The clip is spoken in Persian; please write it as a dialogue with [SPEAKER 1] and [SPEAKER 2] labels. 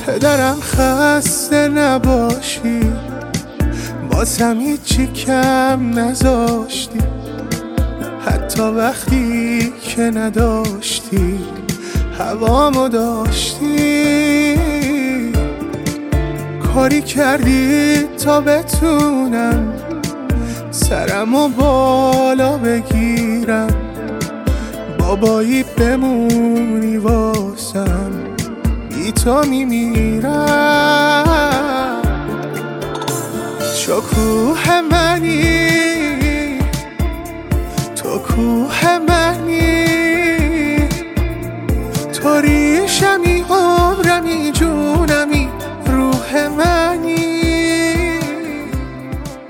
[SPEAKER 1] پدرم خسته نباشی، بازم هیچی کم نذاشتی، حتی وقتی که نداشتی هوامو داشتی. کاری کردی تا بتونم سرمو بالا بگیرم، بابایی بمونی واسم، بی تو میمیرم. شکوه منی